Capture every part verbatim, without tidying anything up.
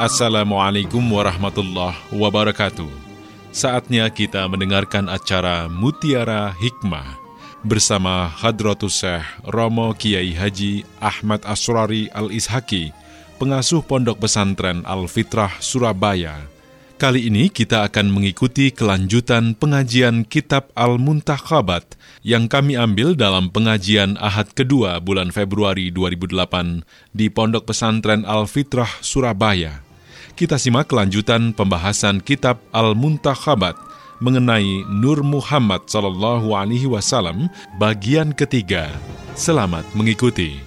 Assalamualaikum warahmatullahi wabarakatuh. Saatnya kita mendengarkan acara Mutiara Hikmah bersama Hadratus Syekh Romo Kiai Haji Ahmad Asrari Al-Ishaki, pengasuh Pondok Pesantren Al-Fitrah Surabaya. Kali ini kita akan mengikuti kelanjutan pengajian Kitab Al-Muntakhabat yang kami ambil dalam pengajian Ahad kedua bulan Februari dua ribu delapan di Pondok Pesantren Al-Fitrah Surabaya. Kita simak kelanjutan pembahasan Kitab Al-Muntakhabat mengenai Nur Muhammad sallallahu alaihi wasallam bagian ketiga. Selamat mengikuti.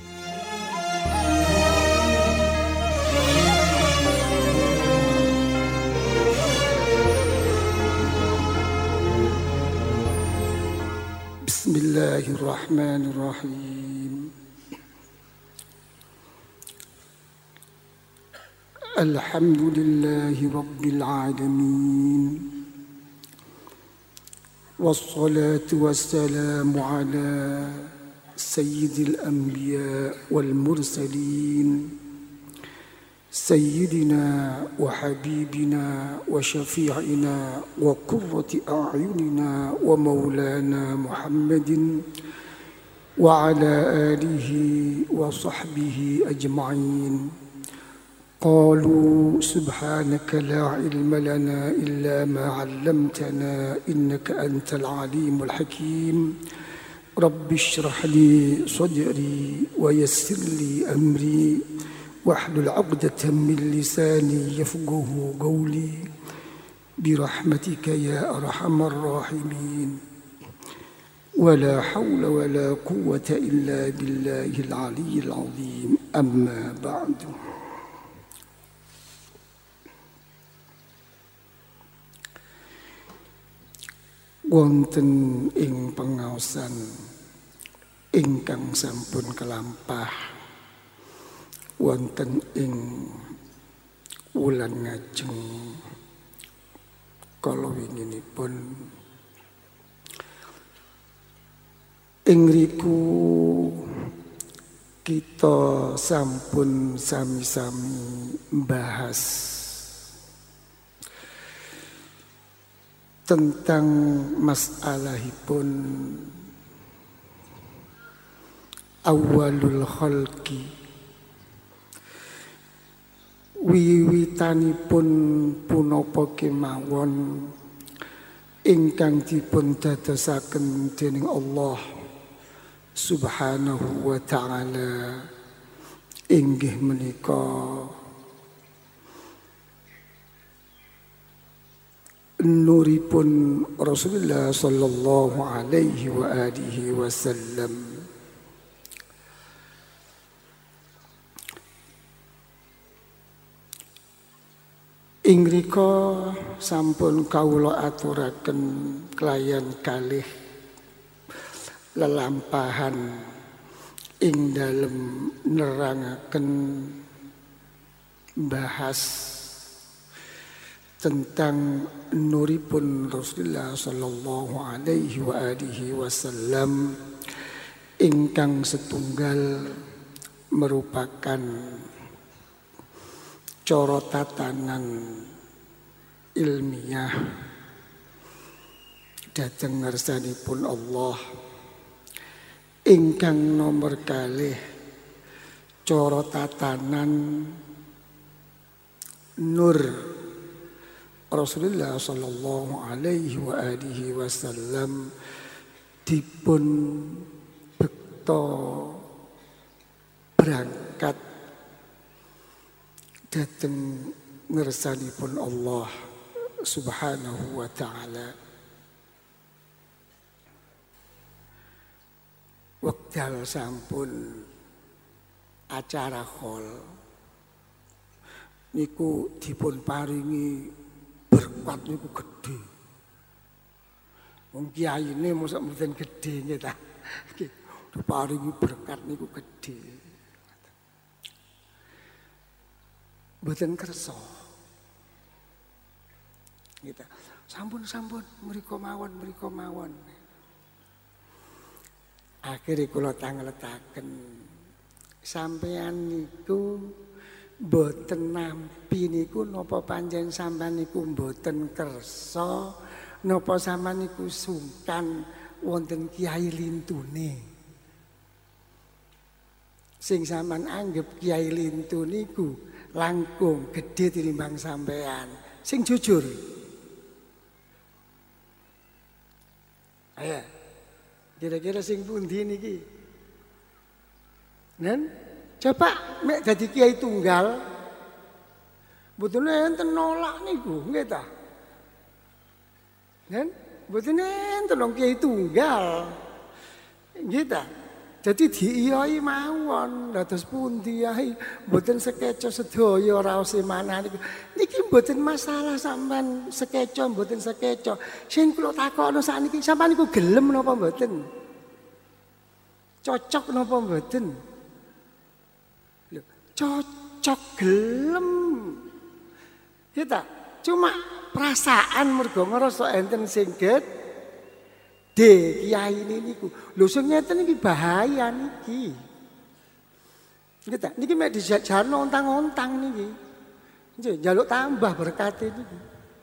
Bismillahirrahmanirrahim. Alhamdulillahi Rabbil Alamin. Wassalatu wassalamu ala Sayyidil Anbiya wal Mursalin سيدنا وحبيبنا وشفيعنا وقرة أعيننا ومولانا محمد وعلى آله وصحبه أجمعين. قالوا سبحانك لا علم لنا إلا ما علمتنا إنك أنت العليم الحكيم. رب اشرح لي صدري ويسر لي أمري واحلل عقدة من لساني يفقه قولي برحمتك يا أرحم الراحمين. ولا حول ولا قوة إلا بالله العلي العظيم. أما بعد. Wonten ing pengaosan ingkang sampun kelampah wonten ing wulan ngajeng kala winginipun ing riku kita sampun sami-sami bahas tentang masalahipun awalul khalqi, wiwitanipun punapa kemawon ingkang dipun dadosaken dening Allah Subhanahu wa ta'ala inggih menika nuripun Rasulullah sallallahu alaihi wa alihi wasallam. Ingrika sampun kawula aturaken kelayan kalih lelampahan ing dalem nerangaken bahas tentang nuripun Rasulullah sallallahu alaihi wa alihi wasallam ingkang setunggal merupakan cara tatanan ilmiah dhateng ngarsanipun Allah ingkang nomor kalih cara tatanan nur Rasulullah sallallahu alaihi wa alihi wasallam dipun bekta berangkat dateng ngersanipun Allah Subhanahu wa ta'ala. Wekdal sampun acara khol niku dipun paringi berkat niku gedhe. Wong kiyaine mosok mboten gedhe nggih ta. Diparingi berkat niku gedhe. Mboten kersa. Gitu. Sampun-sampun mriko mawon, mriko mawon. Akhire kula tangletaken sampeyan niku mboten nampi niku napa pancen sampean niku mboten kersa napa sampean niku sungkan wonten Kiai lintune. Sing sampean anggap Kiai lintu niku langkung gedhe tinimbang sampean. Sing jujur. Ayo. Kira-kira sing pundi niki? Nen, coba mek dadi kiai tunggal. Mboten enten nolak niku, nggih ta? Nen, mboten enten wong kiai tunggal. Nggih ta? Jadi diiyai mawon, dados pundi ae mboten sekeca sedaya raos manah niku. Niki mboten masalah sampean sekeca mboten sekeca. Sing kula takono sakniki sampean niku gelem napa mboten? Cocok napa mboten? Lho, cocok gelem. Kita cuma perasaan mergo ngrasa enten sing gedhe. De kiai ini niku, lho sing ngeten iki bahaya niki. Nggih ta, niki mek dijarno ontang-ontang niki. Nggih, njaluk tambah berkat niki.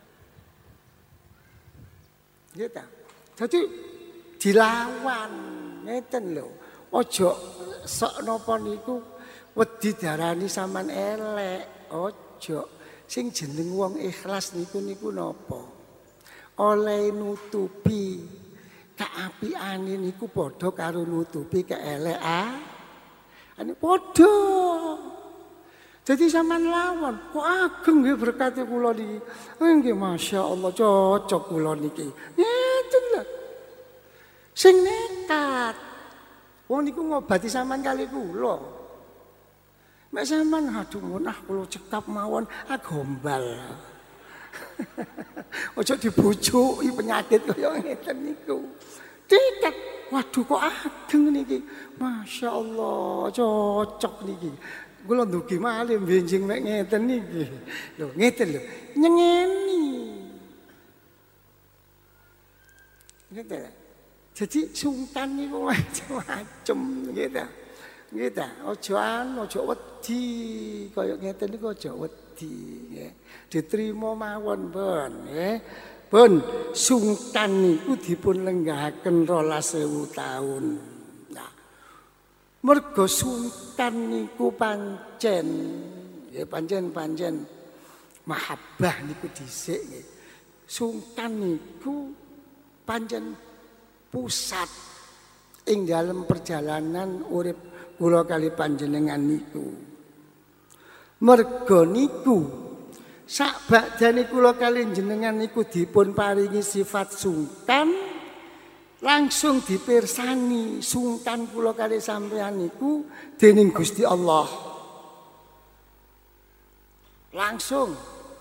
Nggih ta. Dadi dilawan ngeten lho. Aja sok napa niku wedi darani sampean elek. Aja. Sing jeneng wong ikhlas niku niku napa? Oleh nutupi kaapiane niku padha karo nutupi keelekan. Ane padha. Jadi sampean lawan, kok ageng nggih berkate kula niki. Nggih masyaallah cocok kula niki. Ngeten lho. Sing nekat. Wong niku ngobati sampean kali kula. Mek sampean aduh munah kula cekap mawon agombal. Ojo dibujuki penyakit kaya ngeten niku. Tidak, waduh kok ageng niki. Masya Allah, cocok niki. Kula ndugi malih benjing mek ngeten niki. Lho, ngeten lho, nyengeni. Ngeten. Jadi sungkan niku macam-macam gitu. Gitu. Ojo anu, ojo wedi kaya ngeten niku ojo wedi nggih. Diterima mawon, Pun, nggih. Pun sungkan niku dipun lenggahaken rolas ewu taun. Nah, mergo sungkan niku pancen, ya pancen-pancen mahabbah niku dhisik nggih. Sungkan niku pancen pusat ing dalam perjalanan urip kula kali panjenengan niku. Mergo niku sak badane kula kali jenengan niku dipun paringi sifat sungkan, langsung dipirsani sungkan kula kali sampeyan niku dening Gusti Allah. Langsung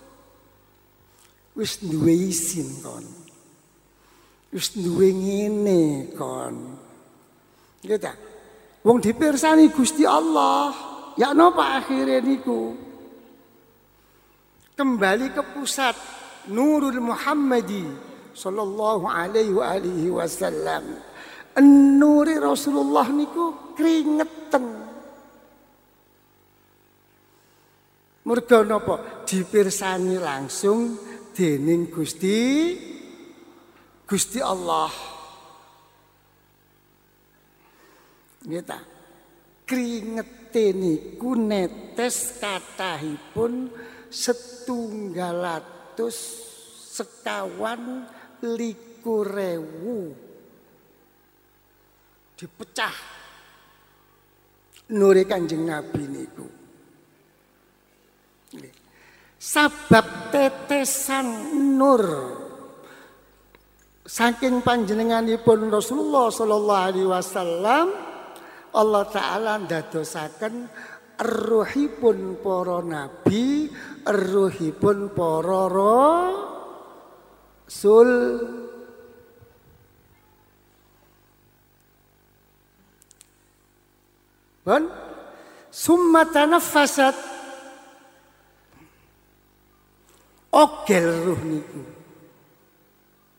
wis duwe isin kon. Wis duwe ngene kon. Nggih ta? Wong dipirsani Gusti Allah, ya napa akhire niku? Kembali ke pusat Nurul Muhammadi sallallahu alaihi wa alihi wasallam. Nuri Rasulullah niku kringeten. Mergo napa? Dipirsani langsung dening Gusti Gusti Allah. Nggih ta? Kringete niku netes kathahipun setunggal atus sekawan likur rewu dipecah nure Kanjeng Nabi niku. Sabab tetesan nur saking panjenenganipun Rasulullah sallallahu alaihi wasallam, Allah taala ndadosaken ruhipun para nabi, ruhipun para rasul. Bon, summa tanaffasat ogel ruh niku.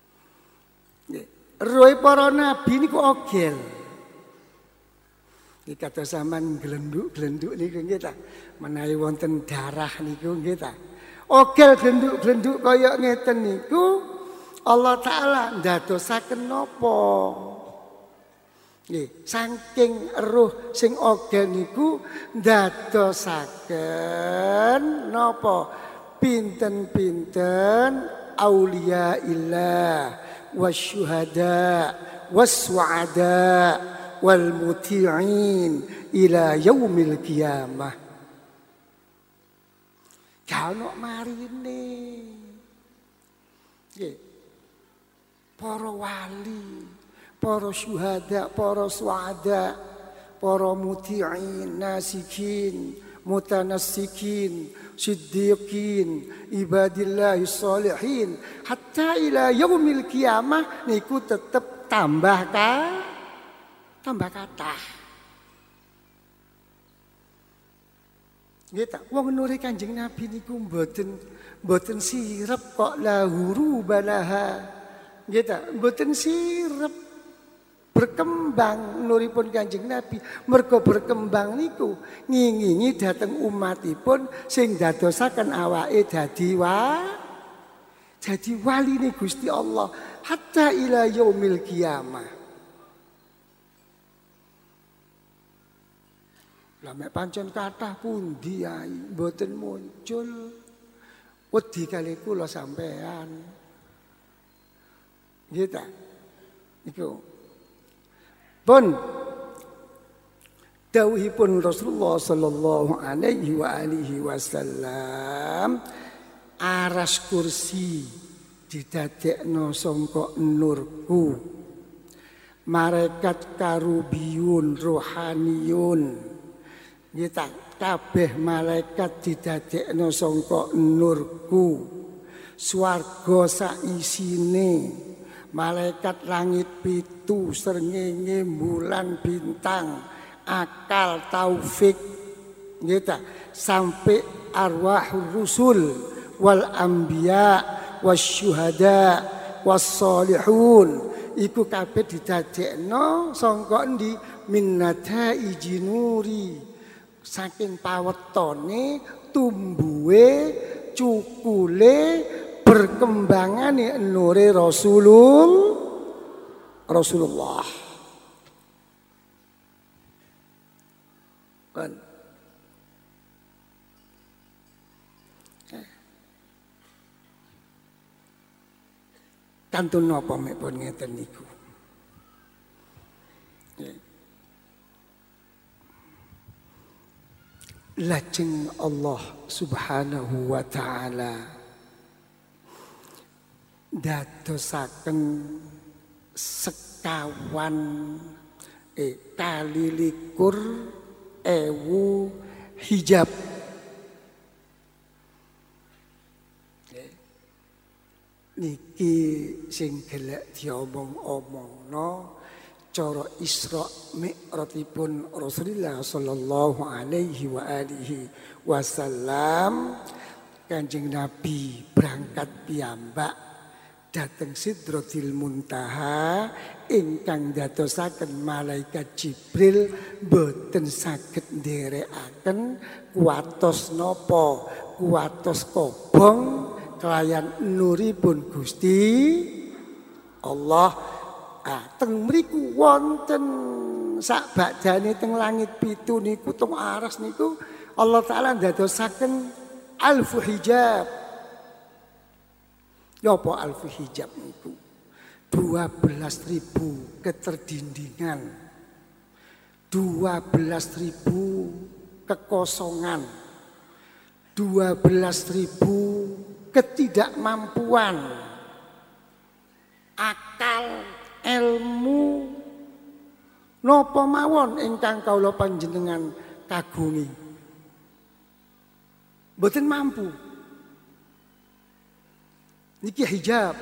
Ruh para nabi niku ogel. Iki kados sampean glenduk-glenduk niku nggih ta. Menawi wonten darah niku nggih ta. Ogel glenduk-glenduk kaya ngeten niku Allah Ta'ala ndadosaken napa? Nggih, saking ruh sing ogel niku ndadosaken napa? Pinten-pinten auliya illah wasyuhada wassuada wal muti'in ila yaumil qiyamah. Kano marine. Nggih. Para wali, para syuhada, para suada, para muti'in, nasikin, mutanassikin, siddiqin, ibadillahi sholihin, hatta ila yaumil qiyamah niku tetep tambah ka, tambah kathah. Nggih ta, wong nuri Kanjeng Nabi niku mboten mboten sirep kok lahuru balaha. Nggih ta, mboten sirep. Berkembang nuripun Kanjeng Nabi, mergo berkembang niku ngingingi dhateng umatipun sing dadosaken awake dadi wa dadi waline Gusti Allah hatta ila yaumil qiyamah. Lah mek pancen kathah pundi ae mboten muncul. Wedi kali kula sampean. Nggih ta? Niku pun dawuhipun Rasulullah sallallahu alaihi wa alihi wasallam, aras kursi didadekno sangka nurku, malaikat karubiyun rohaniyun, kita kabeh malaikat didadekno sangka nurku, swarga sak isine, malaikat langit pitu, srengenge, bulan, bintang, akal, taufik, gitu, sampai arwahur rusul wal anbiya wasyuhada wassolihun, iku kabeh didadekno sangka endi minnata ijinuri, saking pawetone, tumbuhe, cukule, perkembangan nure Rasulul Rasulullah. Kan. Kantun napa mek pun ngeten niku. Lajeng Allah Subhanahu wa taala dadosaken sekawan eh kali likur ewu hijab. Niki sing gelek diomong-omongno cara Isra Mi'rajipun Rasulullah sallallahu alaihi wa alihi wasallam. Kanjeng Nabi berangkat piyambak dhateng Sidratil Muntaha ingkang dadosaken malaikat Jibril boten saged nderekaken kuwatos napa, kuwatos kobong kelayan nuripun Gusti Allah. Ah, teng mriku wonten sak badane teng langit pitu niku teng aras niku Allah Taala ndadosaken alfu hijab. Napa alfu hijab niku? dua belas ribu keterdindingan, dua belas ribu kekosongan, dua belas ribu ketidakmampuan, akal, ilmu, napa mawon ingkang kawula panjenengan kagungi. Mboten mampu. Niki hijab.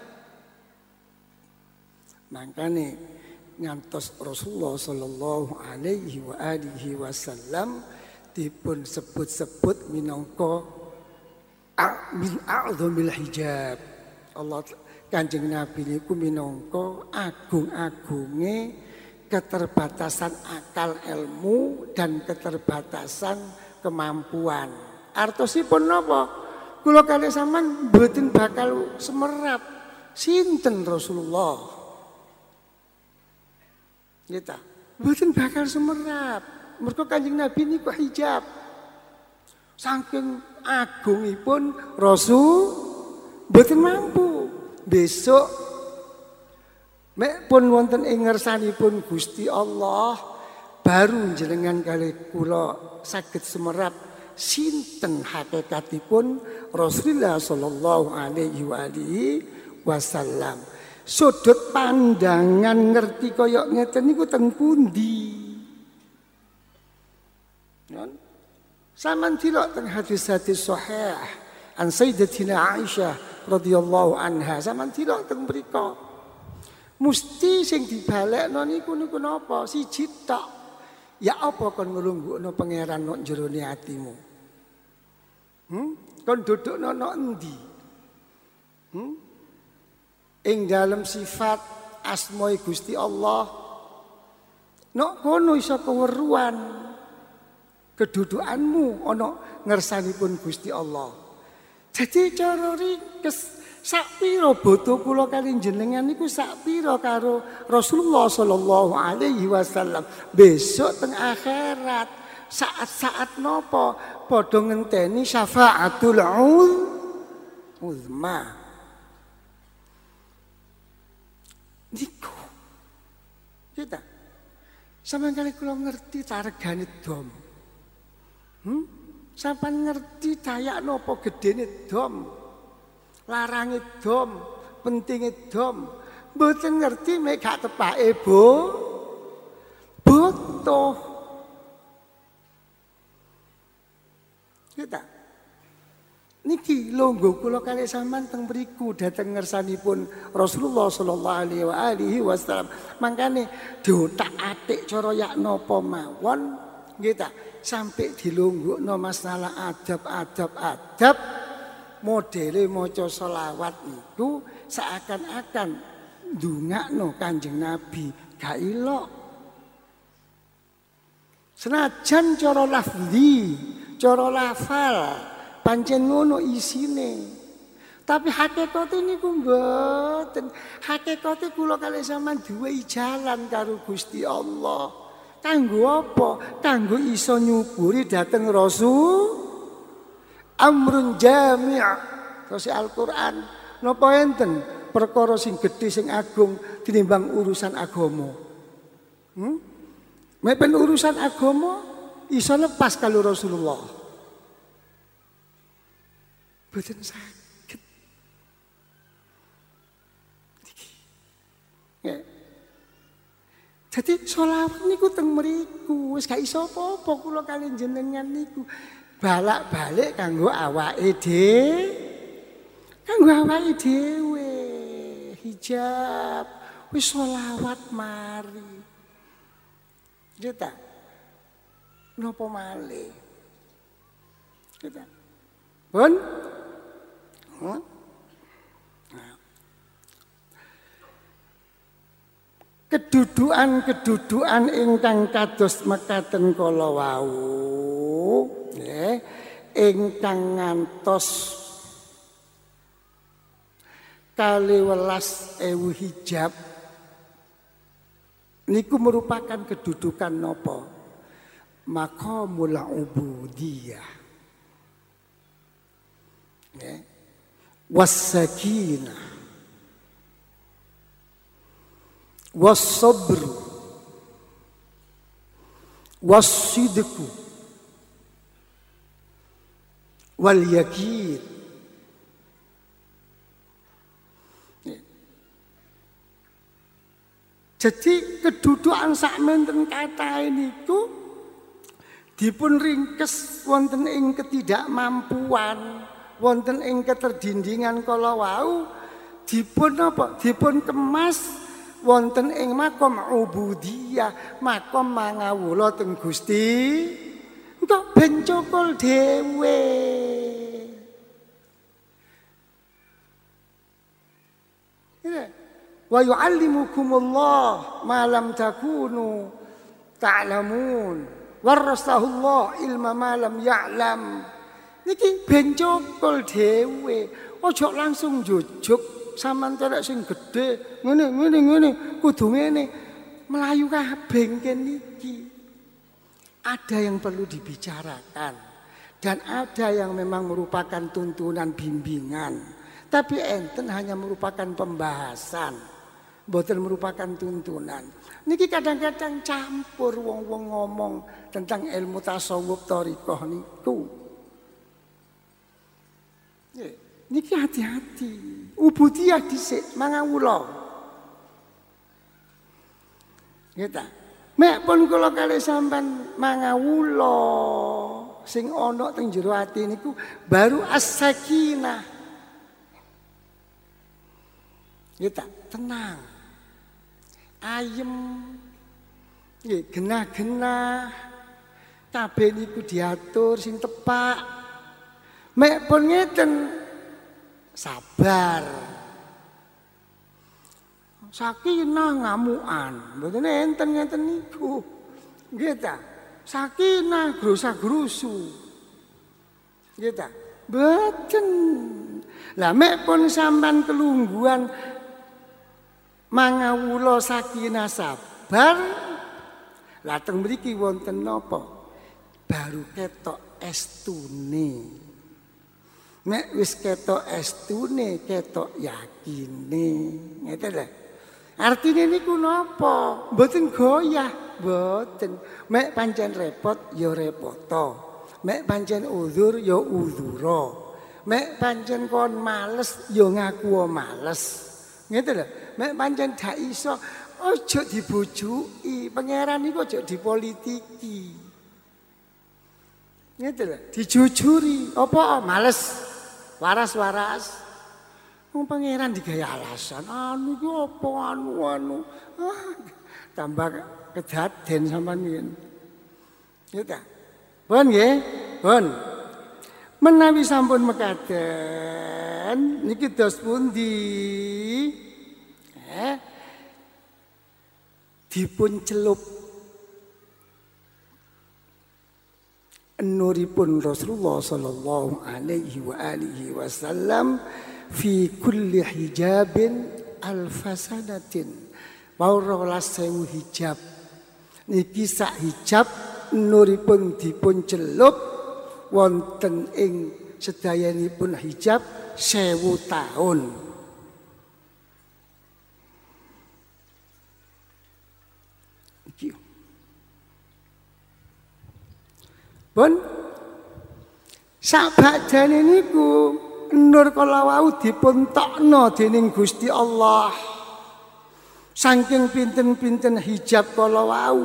Mangkane ngantos Rasulullah sallallahu alaihi wa alihi wasallam dipun sebut-sebut minangka min a'dzamil hijab. Allah Kanjeng Nabi niku minangka agung-agunge keterbatasan akal ilmu dan keterbatasan kemampuan. Artosipun napa? Kula kalih sampean mboten bakal semerap sinten Rasulullah. Nggih, mboten bakal semerap. Mergo Kanjeng Nabi niku hijab. Saking agungipun Rasul mboten mampu. Besok mek pun wonten ing ngersanipun Gusti Allah baru jenengan kalih kula saged semerap sinten hakikatipun Rasulullah sallallahu alaihi wa alihi wasallam. Sudut pandangan ngerti kaya ngeten niku teng pundi? Saman tilok teng hadis-hadis sahih an Sayyidatina Aisyah radhiyallahu anha, saman tilok teng mriku. Mesti sing dibalekno niku niku napa? Siji tok. Ya apa kon nglunggukno pangeran nok jerone atimu? Hmm? Kon dudukno nok endi? Hmm? Ing dalam sifat asma'i Gusti Allah. Nok kono iso keweruan kedudukanmu ana ngersanipun Gusti Allah. Jadi cara ringkes sak pira bodho kula kali jenengan niku sak pira karo Rasulullah sallallahu alaihi wasallam. Besok teng akhirat saat-saat napa padha ngenteni syafaatul uzma. Niku. Kita sampeyan kali kula ngerti ta regane dom. Hmm? Sampeyan ngerti dayak napa gedene dom? Larange dom, pentinge dom. Mboten ngerti mek gak tepake bo. Butuh. Kita. Niki longgo kula kalih sampean teng mriku dhateng ngersanipun Rasulullah sallallahu alaihi wasallam. Mangkane diotak-atik cara yak napa mawon nggih ta, sampai dilonggokno masalah adab-adab adab. Modele maca selawat itu seakan-akan ndongakno Kanjeng Nabi gak ilok. Senajan cara lafzi, cara lafal pancen ngono isine. Tapi hakikate niku mboten. Hakikate kula kalih sampean duwe jalan karo Gusti Allah. Kanggo apa? Kanggo iso nyuburi dhateng Rasul amrun jami'. Terus Al-Qur'an napa enten perkara sing gedhe sing agung tinimbang urusan agama. Hmm? Mepen urusan agama iso lepas kalau Rasulullah. Boten saged. Ya. Jadi sholawat niku teng mriku wis gak iso apa-apa kula kaliyan jenengan niku. Balak-balik kanggo awake dhewe. Kanggo awake dhewe. Hijab wis sholawat mari. Kita napa malih? Kita. Pun? Huh? Kedudukan-kedudukan ingkang kados mekaten kala wau nggih ingkang ngantos kalih welas ewu hijab niku merupakan kedudukan napa? Maqamul ubudiyah. Nggih. Was-sakinah. Was-sabr. Was-sidq. Wal-yaqin. Jadi kedudukan sakmenten kathah niku dipun ringkes wonten ing ketidakmampuan, wonten ing keterdindingan kala wau dipun apa? Dipun kemas wonten ing makom ubudiyah, makom mangawula teng Gusti. Engko ben cokol dhewe. Wa yu'allimukumullah ma lam takunu ta'lamun. Warasahullah ilma ma lam ya'lam. Niki ben cokol dhewe. Ojo langsung jujuk sampean telek sing gedhe. Ngene ngene ngene kudu ngene. Melayu kabeh niki. Ada yang perlu dibicarakan dan ada yang memang merupakan tuntunan bimbingan. Tapi enten hanya merupakan pembahasan, mboten merupakan tuntunan. Niki kadang-kadang campur wong-wong ngomong tentang ilmu tasawuf thariqah niku. Niki hati-hati. Ubudiyah dhisik mangawula. Nggih. Mek pun kula kalih sampean mangawula sing ana teng jero ati niku baru as-sakinah. Ya tak tenang. Ayem. Nggih, genah-genah. Kabeh niku diatur sing tepak. Mek pun ngeten sabar. Sakinah ngamukan, mboten enten ngeten niku. Nggih ta? Sakinah grusa-grusu. Nggih ta? Mboten. Lah mek pun sampean kelungguhan mangawula sakinah sabar. Lah teng mriki wonten napa? Baru ketok estune. Nek wis ketok estune, ketok yakine. Ngeten lho. Artine niku napa? Mboten goyah, mboten. Mek pancen repot ya repoto. Mek pancen uzur ya uzura. Mek pancen kon males ya ngaku males. Ngeten lho. Mek pancen gak iso aja dibojoki. Pangeran niku aja dipolitiki. Ngeten lho, dijujuri. Apa males? Waras-waras. Wong pangeran digaya alasan, anu iki apa anu-anu. Ah, tambah kedaden sampean iki. Ya ta? Pun nggih, pun. Menawi sampun mekaten niki dos pundi? Eh? Dipun celup nuripun Rasulullah sallallahu alaihi wa alihi wasallam fi kulli hijabin alfasanatin. Mau rolas sewu hijab. Niki sak hijab nuripun dipun celup wonten ing sedayanipun hijab sewu tahun. Iki. Pun sak badane niku nur kala wau dipun tokno dening Gusti Allah. Saking pinten-pinten hijab kala wau.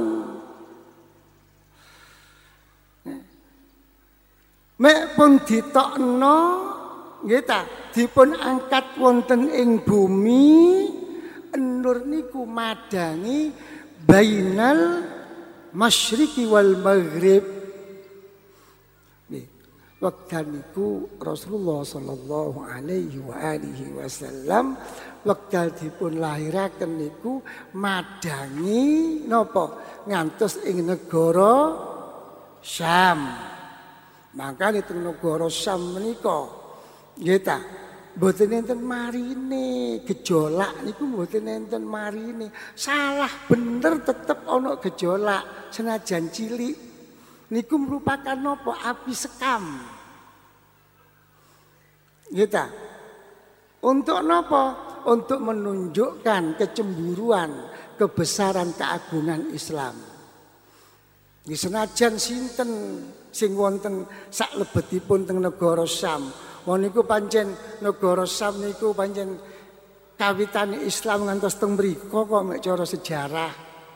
Mek pun ditokno nggih ta, dipun angkat wonten ing bumi, nur niku madangi bainal masyriqi wal maghrib. Wekdal niku Rasulullah sallallahu alaihi wa alihi wasallam wekdal dipun lahiraken niku madangi napa ngantos ing negara Syam. Maka itu negara Syam menika nggih ta mboten enten marine gejolak niku mboten enten marine. Salah bener tetep ana gejolak senajan cilik. Niku merupakan nopo api sekam. Gitu. Untuk nopo? Untuk menunjukkan kecemburuan, kebesaran, keagungan Islam. Di senajan sinten sing wonten sak lebetipun teng negara Syam. Wong niku pancen negara Syam niku pancen kawitane Islam ngantos teng mriku kok mek cara sejarah.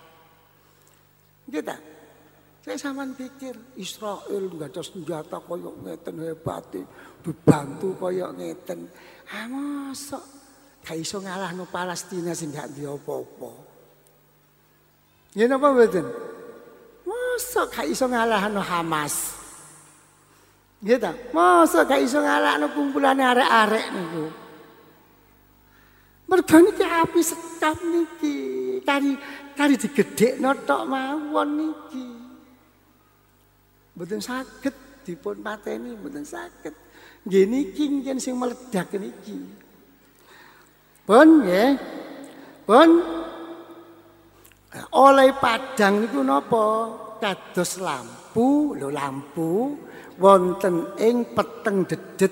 Gitu. Saya sampean pikir Israel nggak ada senjata koyok ngeten hebate, dibantu koyok ngeten. Ah mosok gak iso ngalahno Palestina sing gak duwe apa-apa. Yen apa mboten? Mosok gak iso ngalahno Hamas. Nggih ta? Mosok gak iso ngalahno kumpulane arek-arek niku. Mergo niki api sekap niki. Kari kari digedhekno tok mawon niki. Mboten saged dipun pateni, mboten saged. Nggih niki ngen sing meledak niki. Pun nggih. Pun oleh padang niku napa? Kados lampu, lho lampu wonten ing peteng dedet.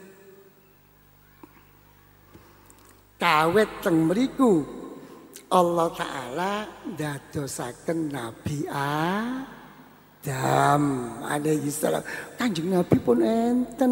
Kawit teng mriku Allah Ta'ala ndadosaken Nabi Adam alaihi salam. Kanjeng Nabi pun enten.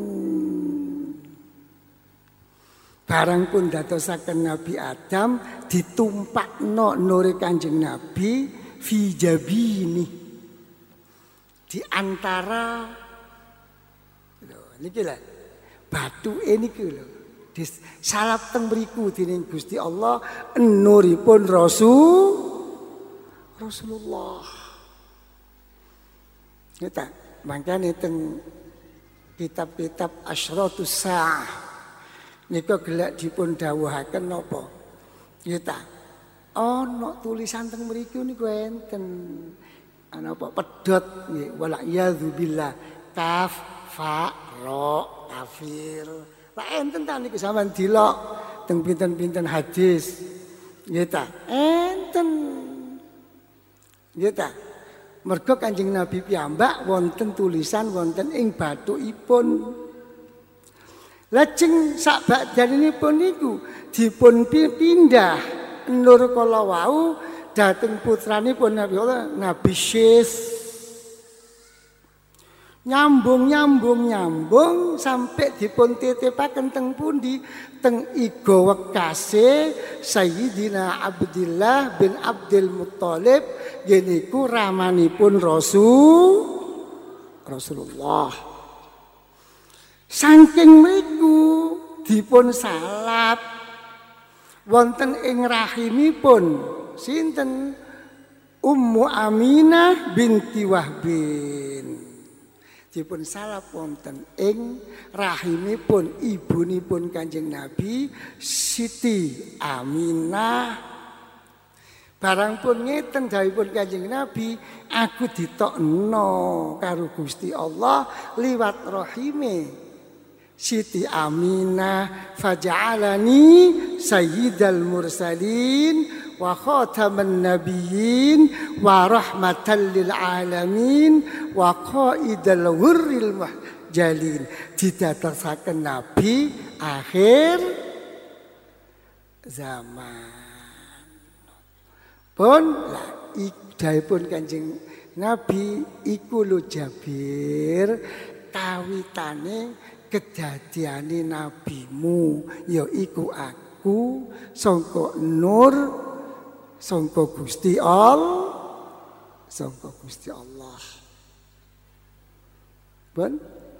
Barang pun ndadosaken Nabi Adam ditumpakno nure Kanjeng Nabi fi jabini. Di antara lho niki lho batuke niku lho. Salap teng mriku dening Gusti Allah nuripun Rasul Rasulullah. Nita mangkane teng kitab-kitab Asyratus Sa'ah nika gelek dipun dawuhaken napa? Nita ana tulisan teng mriku niku enten ana apa pedhot nggih wala yadzubillah kaf fa ra kafir. Lah enten ta niku sampean dilok teng pinten-pinten hadis. Nggih ta? Enten. Nggih ta? Mergo Kanjeng Nabi piyambak wonten tulisan wonten ing bathukipun. Lajeng sak badyanipun niku dipun pindah nur kala wau dhateng putranipun Nabi Allah Nabi Syith. Nyambung-nyambung nyambung sampai dipun titipaken teng pundi teng iga wekase Sayyidina Abdullah bin Abdul Muthalib yeniku ramanipun Rasul Rasulullah. Saking mriku dipun salap wonten ing rahimipun sinten Ummu Aminah binti Wahbin. Dipun salap wonten ing rahimipun ibunipun Kanjeng Nabi Siti Aminah. Barang pun ngeten dawuhipun Kanjeng Nabi, aku ditokno karo Gusti Allah liwat rahime Siti Aminah faja'alani sayyidal mursalin wa khataman nabiyyin wa rahmatan lil alamin wa qaidal hurril muhjalin. Didadasaken nabi akhir zaman. Pun la idahipun Kanjeng Nabi iku lho Jabir kawitane kedadiane nabimu ya iku aku sangka nur sangka Gusti Allah sangka Gusti Allah. Pun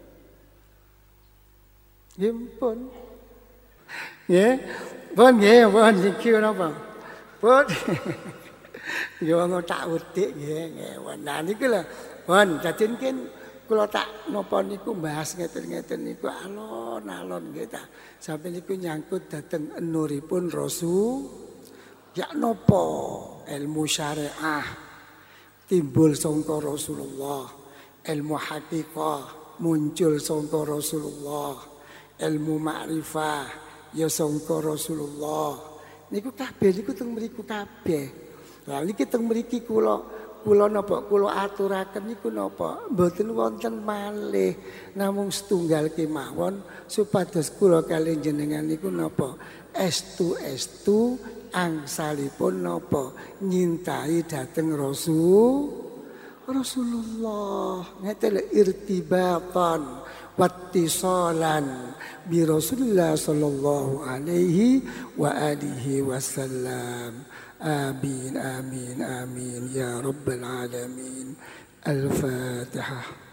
nggih pun nggih pun nggih pun iki napa pun yo ngono tak udik nggih nggih nah niku lho pun dadi mungkin kula tak napa niku bahas ngeten-ngeten niku alon-alon nggih ta sampe niku nyangkut dhateng nuripun Rasul ya napa ilmu syariah timbul sangka Rasulullah, ilmu hakikah muncul sangka Rasulullah, ilmu makrifah ya sangka Rasulullah. Niku kabeh niku teng mriku kabeh. Lah niki teng mriki kula kula napa kula aturaken niku napa mboten wonten malih namung setunggal kemawon supados kula kalih jenengan niku napa estu-estu angsalipun napa nyintai dhateng Rasul Rasulullah ngeten irtibatan wattisalan bi Rasulillah sallallahu alaihi wa alihi wasallam. Amin amin amin ya rabbal alamin. Al-Fatihah.